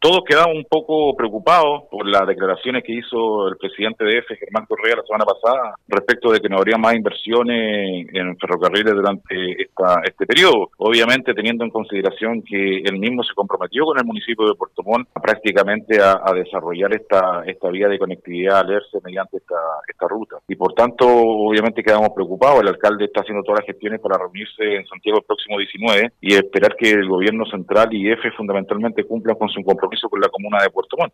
Todos quedamos un poco preocupados por las declaraciones que hizo el presidente de EFE, Germán Correa, la semana pasada, respecto de que no habría más inversiones en ferrocarriles durante este periodo. Obviamente teniendo en consideración que él mismo se comprometió con el municipio de Puerto Montt prácticamente a desarrollar esta vía de conectividad al ERCE mediante esta ruta. Y por tanto, obviamente quedamos preocupados. El alcalde está haciendo todas las gestiones para reunirse en Santiago el próximo 19 y esperar que el gobierno central y EFE fundamentalmente cumplan con su compromiso con la comuna de Puerto Montt.